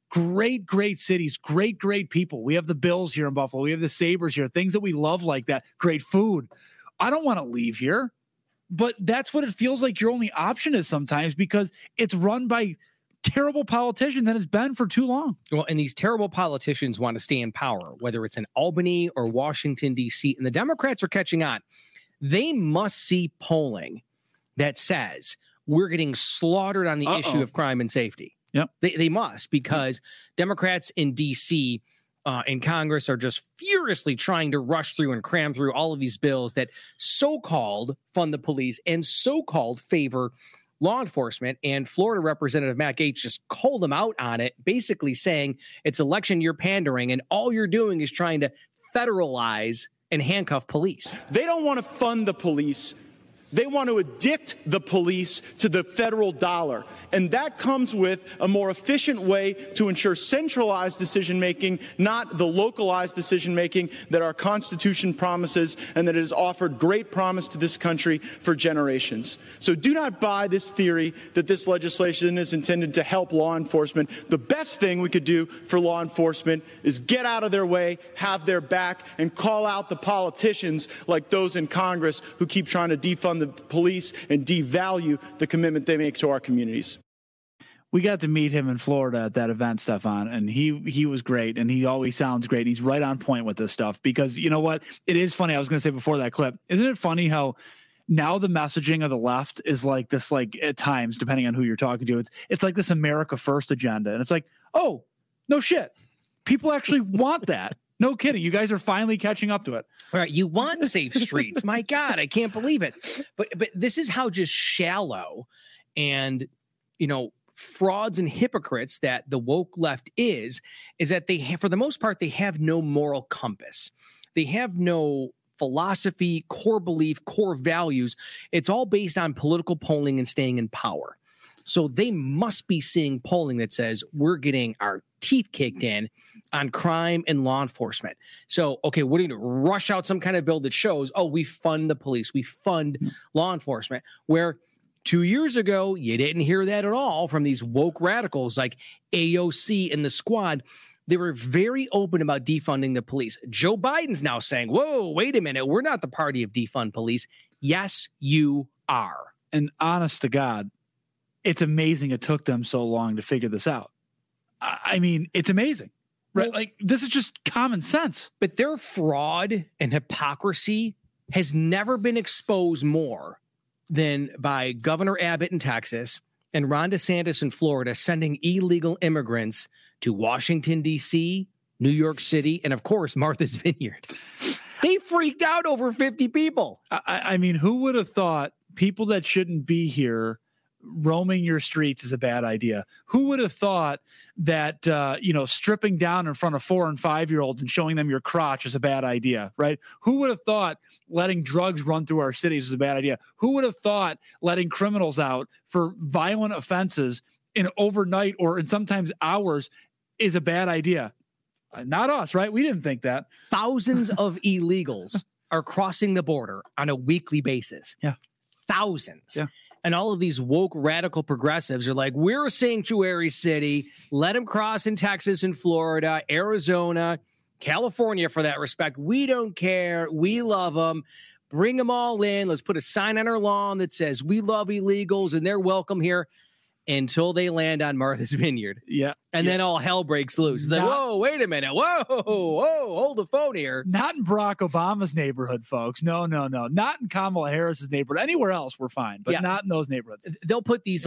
great cities, great people. We have the Bills here in Buffalo. We have the Sabres here, things that we love like that. Great food. I don't want to leave here, but that's what it feels like your only option is sometimes because it's run by terrible politicians and it's been for too long. Well, and these terrible politicians want to stay in power, whether it's in Albany or Washington, D.C., and the Democrats are catching on. They must see polling that says we're getting slaughtered on the issue of crime and safety. Yep. They must, because Democrats in D.C. In Congress are just furiously trying to rush through and cram through all of these bills that so-called fund the police and so-called favor law enforcement. And Florida Representative Matt Gaetz just called them out on it, basically saying it's election year pandering and all you're doing is trying to federalize and handcuff police. They don't want to fund the police They want to addict the police to the federal dollar. And that comes with a more efficient way to ensure centralized decision-making, not the localized decision-making that our Constitution promises and that has offered great promise to this country for generations. So do not buy this theory that this legislation is intended to help law enforcement. The best thing we could do for law enforcement is get out of their way, have their back, and call out the politicians like those in Congress who keep trying to defund the police and devalue the commitment they make to our communities. We got to meet him in Florida at that event, Stefan, and he was great, and he always sounds great. He's right on point with this stuff because you know what? It is funny. I was going to say before that clip, isn't it funny how now the messaging of the left is like this, like at times, depending on who you're talking to, it's like this America First agenda. And it's like, oh, no shit. People actually want that. No kidding. You guys are finally catching up to it. All right. You want safe streets. My God, I can't believe it. But this is how just shallow and, frauds and hypocrites that the woke left is that they have, for the most part, they have no moral compass. They have no philosophy, core belief, core values. It's all based on political polling and staying in power. So they must be seeing polling that says we're getting our teeth kicked in on crime and law enforcement. So, okay, what do you do? Rush out some kind of bill that shows, we fund the police, we fund law enforcement, where 2 years ago, you didn't hear that at all from these woke radicals like AOC and the Squad. They were very open about defunding the police. Joe Biden's now saying, whoa, wait a minute. We're not the party of defund police. Yes, you are. And honest to God, it's amazing it took them so long to figure this out. I mean, it's amazing, right? Like, this is just common sense. But their fraud and hypocrisy has never been exposed more than by Governor Abbott in Texas and Ron DeSantis in Florida sending illegal immigrants to Washington, D.C., New York City, and, of course, Martha's Vineyard. They freaked out over 50 people. I mean, who would have thought people that shouldn't be here roaming your streets is a bad idea? Who would have thought that, stripping down in front of 4 and 5-year-olds and showing them your crotch is a bad idea, right? Who would have thought letting drugs run through our cities is a bad idea? Who would have thought letting criminals out for violent offenses in overnight or in sometimes hours is a bad idea? Not us, right? We didn't think that. Thousands of illegals are crossing the border on a weekly basis. Yeah. Thousands. Yeah. And all of these woke radical progressives are like, we're a sanctuary city. Let them cross in Texas and Florida, Arizona, California for that respect. We don't care. We love them. Bring them all in. Let's put a sign on our lawn that says we love illegals and they're welcome here until they land on Martha's Vineyard. Yeah. And then all hell breaks loose. It's like, whoa, wait a minute. Whoa, hold the phone here. Not in Barack Obama's neighborhood, folks. No. Not in Kamala Harris's neighborhood. Anywhere else, we're fine, but not in those neighborhoods. They'll put these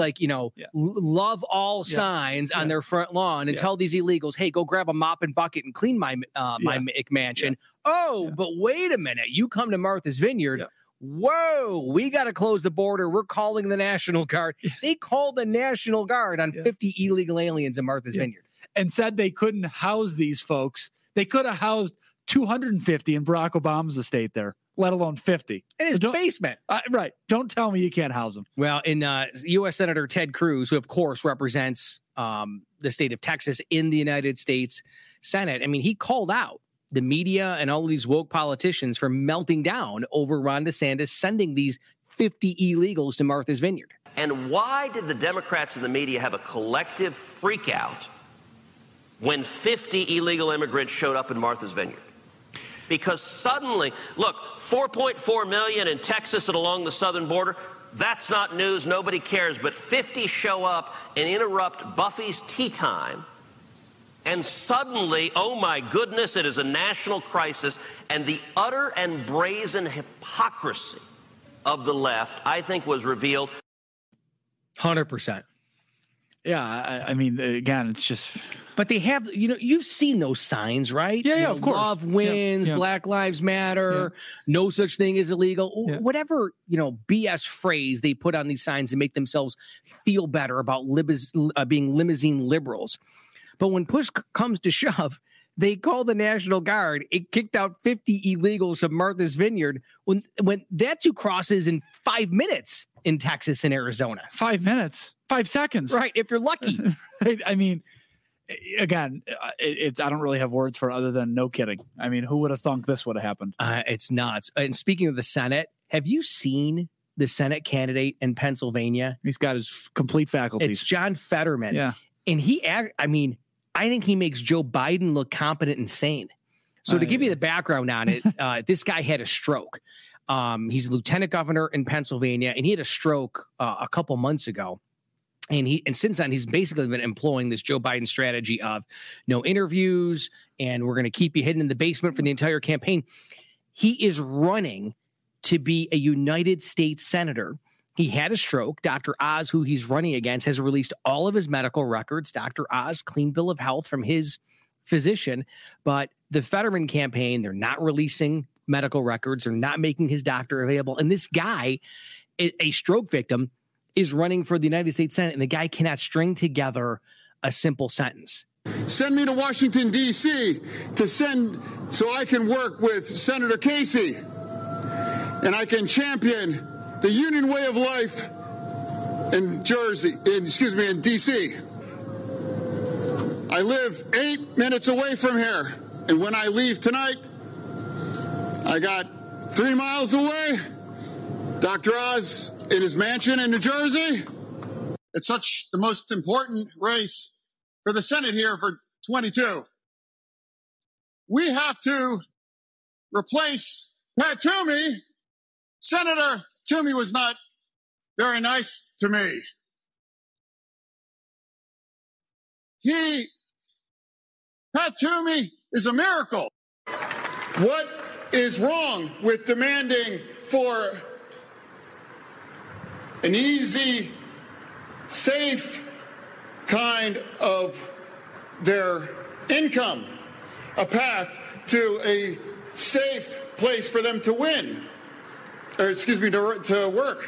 love all signs on their front lawn and tell these illegals, hey, go grab a mop and bucket and clean my McMansion. But wait a minute. You come to Martha's Vineyard. Yeah. Whoa, we got to close the border. We're calling the National Guard. They called the National Guard on 50 illegal aliens in Martha's Vineyard. And said they couldn't house these folks. They could have housed 250 in Barack Obama's estate there, let alone 50. In his basement. Right. Don't tell me you can't house them. Well, in U.S. Senator Ted Cruz, who, of course, represents the state of Texas in the United States Senate, I mean, he called out the media and all of these woke politicians for melting down over Ron DeSantis sending these 50 illegals to Martha's Vineyard. And why did the Democrats and the media have a collective freak out when 50 illegal immigrants showed up in Martha's Vineyard? Because suddenly, look, 4.4 million in Texas and along the southern border, that's not news, nobody cares. But 50 show up and interrupt Buffy's tea time. And suddenly, oh my goodness, it is a national crisis. And the utter and brazen hypocrisy of the left, I think, was revealed. 100%. Yeah, I mean, again, it's just... But they have, you've seen those signs, right? Yeah, of course. Love wins, Black Lives Matter, no such thing as illegal. Yeah. Whatever, BS phrase they put on these signs to make themselves feel better about being limousine liberals. But when push comes to shove, They called the National Guard. It kicked out 50 illegals from Martha's Vineyard when that's who crosses in 5 minutes in Texas and Arizona. 5 minutes, 5 seconds. Right, if you're lucky. Right? I mean, again, I don't really have words for it other than no kidding. I mean, who would have thunk this would have happened? It's nuts. And speaking of the Senate, have you seen the Senate candidate in Pennsylvania? He's got his complete faculties. It's John Fetterman. Yeah. And I think he makes Joe Biden look competent and sane. So to give you the background on it, this guy had a stroke. He's a lieutenant governor in Pennsylvania, and he had a stroke a couple months ago. And since then, he's basically been employing this Joe Biden strategy of no interviews, and we're going to keep you hidden in the basement for the entire campaign. He is running to be a United States senator. He had a stroke. Dr. Oz, who he's running against, has released all of his medical records. Dr. Oz, clean bill of health from his physician. But the Fetterman campaign, they're not releasing medical records. They're not making his doctor available. And this guy, a stroke victim, is running for the United States Senate, and the guy cannot string together a simple sentence. Send me to Washington, D.C. so I can work with Senator Casey, and I can champion the union way of life in D.C. I live 8 minutes away from here, and when I leave tonight, I got 3 miles away, Dr. Oz in his mansion in New Jersey. It's such the most important race for the Senate here for 22. We have to replace Pat Toomey. Senator Toomey was not very nice to me. Pat Toomey is a miracle. What is wrong with demanding for an easy, safe kind of their income, a path to a safe place for them to win, to work?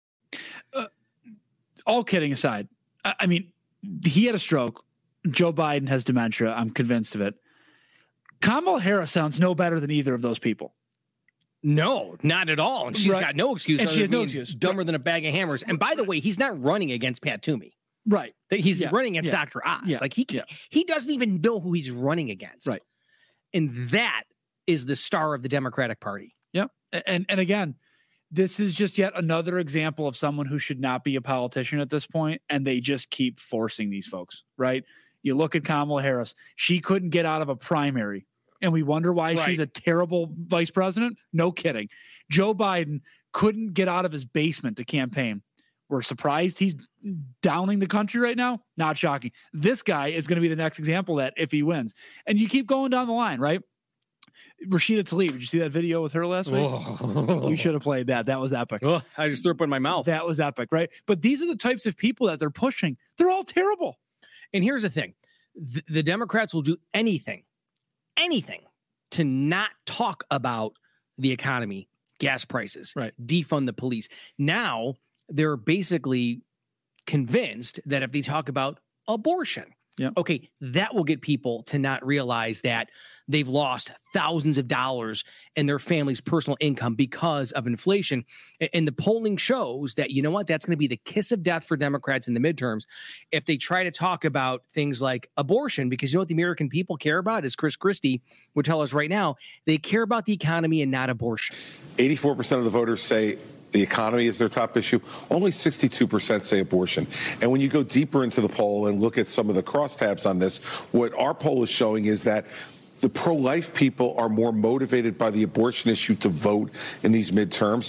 All kidding aside, I mean, he had a stroke. Joe Biden has dementia. I'm convinced of it. Kamala Harris sounds no better than either of those people. No, not at all. And she's got no excuse. And she has no excuse. Dumber than a bag of hammers. And by the way, he's not running against Pat Toomey. Right. He's running against Dr. Oz. Yeah. Like he doesn't even know who he's running against. Right. And that is the star of the Democratic Party. Yep. And again, this is just yet another example of someone who should not be a politician at this point, and they just keep forcing these folks, right? You look at Kamala Harris. She couldn't get out of a primary, and we wonder why she's a terrible vice president. No kidding. Joe Biden couldn't get out of his basement to campaign. We're surprised he's downing the country right now. Not shocking. This guy is going to be the next example of that if he wins. And you keep going down the line, right? Rashida Tlaib, did you see that video with her last week? Oh. You should have played that. That was epic. Oh, I just threw up in my mouth. That was epic, right? But these are the types of people that they're pushing. They're all terrible. And here's the thing. The Democrats will do anything to not talk about the economy, gas prices, right? Defund the police. Now they're basically convinced that if they talk about abortion, okay, that will get people to not realize that they've lost thousands of dollars in their family's personal income because of inflation. And the polling shows that, you know what, that's going to be the kiss of death for Democrats in the midterms if they try to talk about things like abortion, because you know what the American people care about, as Chris Christie would tell us right now, they care about the economy and not abortion. 84% of the voters say the economy is their top issue. Only 62% say abortion. And when you go deeper into the poll and look at some of the crosstabs on this, what our poll is showing is that the pro-life people are more motivated by the abortion issue to vote in these midterms.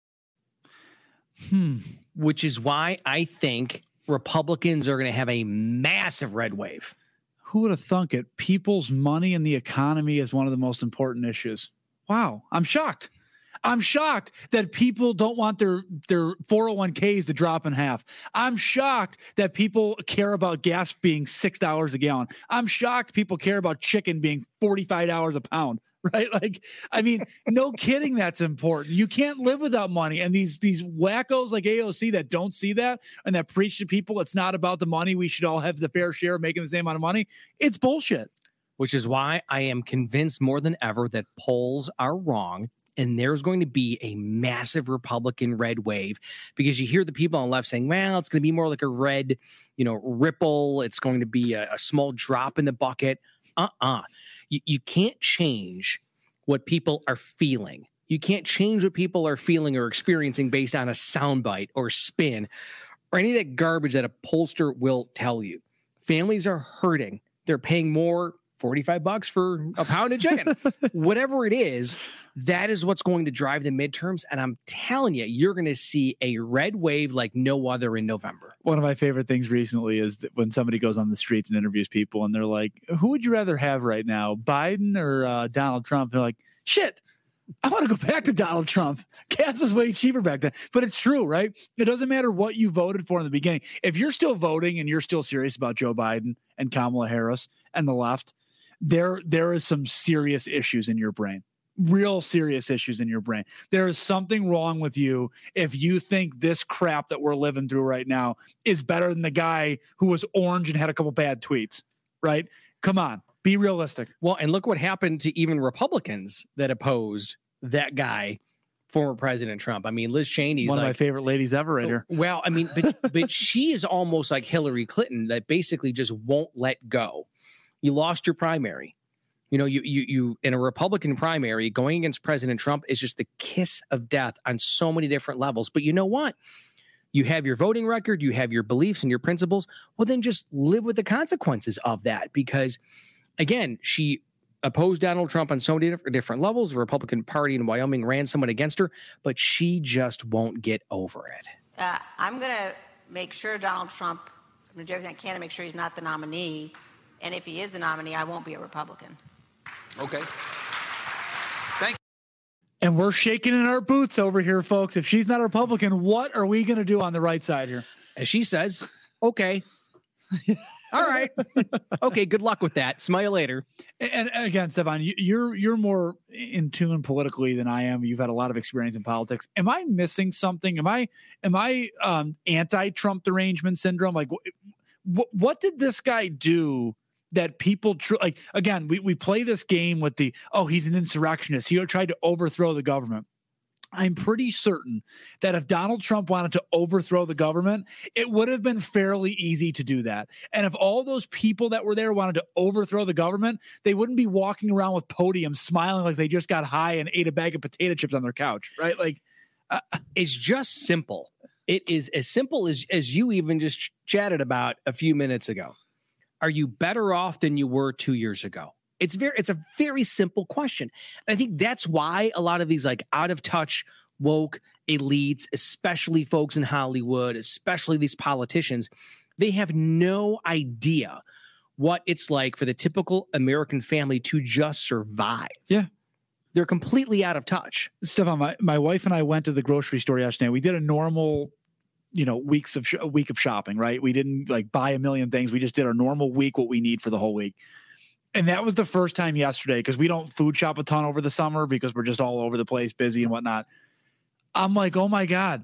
Which is why I think Republicans are going to have a massive red wave. Who would have thunk it? People's money and the economy is one of the most important issues. Wow. I'm shocked. I'm shocked that people don't want their 401ks to drop in half. I'm shocked that people care about gas being $6 a gallon. I'm shocked people care about chicken being $45 a pound, right? Like, I mean, no kidding, that's important. You can't live without money. And these wackos like AOC that don't see that and that preach to people it's not about the money, we should all have the fair share of making the same amount of money, it's bullshit. which is why I am convinced more than ever that polls are wrong. And there's going to be a massive Republican red wave, because you hear the people on the left saying, well, it's going to be more like a red, ripple. It's going to be a small drop in the bucket. You can't change what people are feeling. You can't change what people are feeling or experiencing based on a soundbite or spin or any of that garbage that a pollster will tell you. Families are hurting. They're paying more, $45 for a pound of chicken. Whatever it is, that is what's going to drive the midterms. And I'm telling you, you're going to see a red wave like no other in November. One of my favorite things recently is that when somebody goes on the streets and interviews people and they're like, who would you rather have right now, Biden or Donald Trump? They're like, shit, I want to go back to Donald Trump. Gas was way cheaper back then. But it's true, right? It doesn't matter what you voted for in the beginning. If you're still voting and you're still serious about Joe Biden and Kamala Harris and the left, there is some serious issues in your brain. Real serious issues in your brain. There is something wrong with you if you think this crap that we're living through right now is better than the guy who was orange and had a couple bad tweets, right? Come on, be realistic. Well, and look what happened to even Republicans that opposed that guy, former President Trump. I mean, Liz Cheney's one of my favorite ladies ever right here. Well, I mean, but she is almost like Hillary Clinton, that basically just won't let go. You lost your primary. You in a Republican primary, going against President Trump is just the kiss of death on so many different levels. But you know what? You have your voting record, you have your beliefs and your principles. Well, then just live with the consequences of that. Because, again, she opposed Donald Trump on so many different levels. The Republican Party in Wyoming ran someone against her, but she just won't get over it. I'm going to make sure Donald Trump, I'm going to do everything I can to make sure he's not the nominee. And if he is the nominee, I won't be a Republican. Okay. Thank you. And we're shaking in our boots over here, folks. If she's not a Republican, what are we going to do on the right side here? As she says, okay. All right. Okay, good luck with that. Smile you later. And again, Stefan, you're more in tune politically than I am. You've had a lot of experience in politics. Am I missing something? Am I anti-Trump derangement syndrome? Like, what did this guy do that people like? Again, we play this game with he's an insurrectionist. He tried to overthrow the government. I'm pretty certain that if Donald Trump wanted to overthrow the government, it would have been fairly easy to do that. And if all those people that were there wanted to overthrow the government, they wouldn't be walking around with podiums smiling like they just got high and ate a bag of potato chips on their couch, right? Like, it's just simple. It is as simple as you even just chatted about a few minutes ago. Are you better off than you were 2 years ago? It's a very simple question. And I think that's why a lot of these like out of touch woke elites, especially folks in Hollywood, especially these politicians, they have no idea what it's like for the typical American family to just survive. Yeah. They're completely out of touch. Stefan, my wife and I went to the grocery store yesterday. We did a normal, a week of shopping, right? We didn't like buy a million things. We just did our normal week, what we need for the whole week. And that was the first time yesterday, because we don't food shop a ton over the summer because we're just all over the place, busy and whatnot. I'm like, oh my God,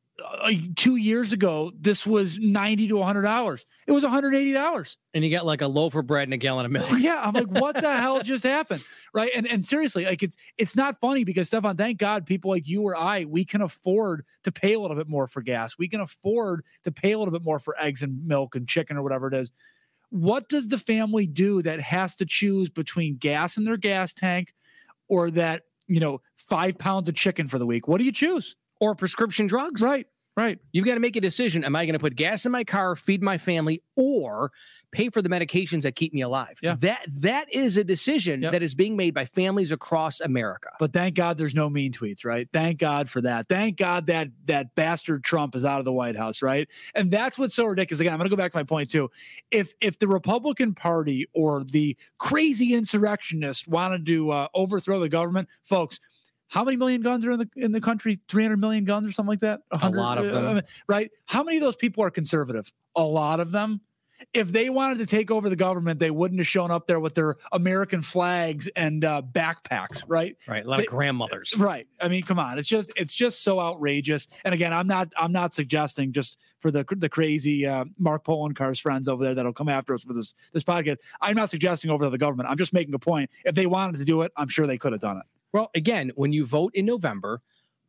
2 years ago, this was $90 to $100. It was $180. And you got like a loaf of bread and a gallon of milk. Yeah. I'm like, what the hell just happened? Right. And seriously, like it's not funny because, Stefan, thank God people like you or I, we can afford to pay a little bit more for gas. We can afford to pay a little bit more for eggs and milk and chicken or whatever it is. What does the family do that has to choose between gas in their gas tank or that, 5 pounds of chicken for the week? What do you choose? Or prescription drugs? Right. You've got to make a decision. Am I going to put gas in my car, feed my family, or pay for the medications that keep me alive? Yeah. That is a decision that is being made by families across America. But thank God there's no mean tweets, right? Thank God for that. Thank God that bastard Trump is out of the White House, right? And that's what's so ridiculous. Again, I'm going to go back to my point too. If the Republican Party or the crazy insurrectionists wanted to overthrow the government, folks, how many million guns are in the country? 300 million guns or something like that? 100, a lot of them. Right? How many of those people are conservative? A lot of them. if they wanted to take over the government, they wouldn't have shown up there with their American flags and backpacks, right? Right. A lot of grandmothers. Right. I mean, come on. It's just so outrageous. And again, I'm not suggesting, just for the crazy Mark Poloncarz friends over there that'll come after us for this podcast, I'm not suggesting over to the government. I'm just making a point. If they wanted to do it, I'm sure they could have done it. Well, again, when you vote in November,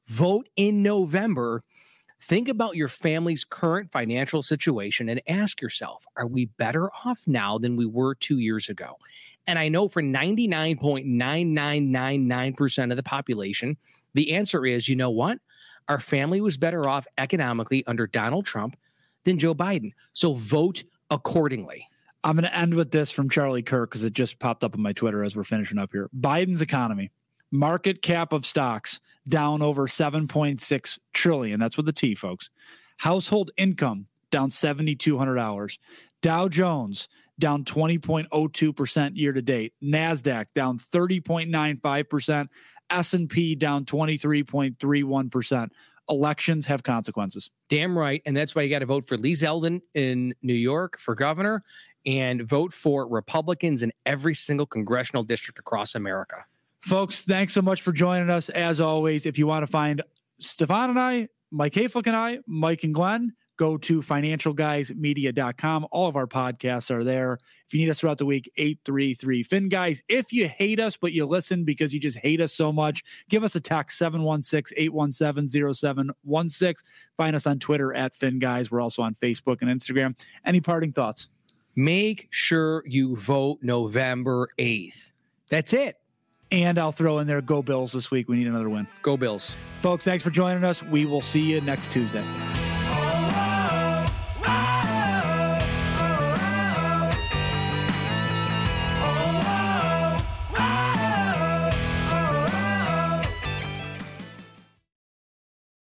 think about your family's current financial situation and ask yourself, are we better off now than we were 2 years ago? And I know for 99.9999% of the population, the answer is, you know what? Our family was better off economically under Donald Trump than Joe Biden. So vote accordingly. I'm going to end with this from Charlie Kirk because it just popped up on my Twitter as we're finishing up here. Biden's economy. Market cap of stocks down over 7.6 trillion. That's with the T, folks. Household income down $7,200. Dow Jones down 20.02% year to date. NASDAQ down 30.95%. S&P down 23.31%. Elections have consequences. Damn right. And that's why you got to vote for Lee Zeldin in New York for governor and vote for Republicans in every single congressional district across America. Folks, thanks so much for joining us. As always, if you want to find Stefan and I, Mike Hayflick and I, Mike and Glenn, go to financialguysmedia.com. All of our podcasts are there. If you need us throughout the week, 833-FIN Guys. If you hate us, but you listen because you just hate us so much, give us a text, 716-817-0716. Find us on Twitter at FIN Guys. We're also on Facebook and Instagram. Any parting thoughts? Make sure you vote November 8th. That's it. And I'll throw in there, go Bills this week. We need another win. Go Bills. Folks, thanks for joining us. We will see you next Tuesday.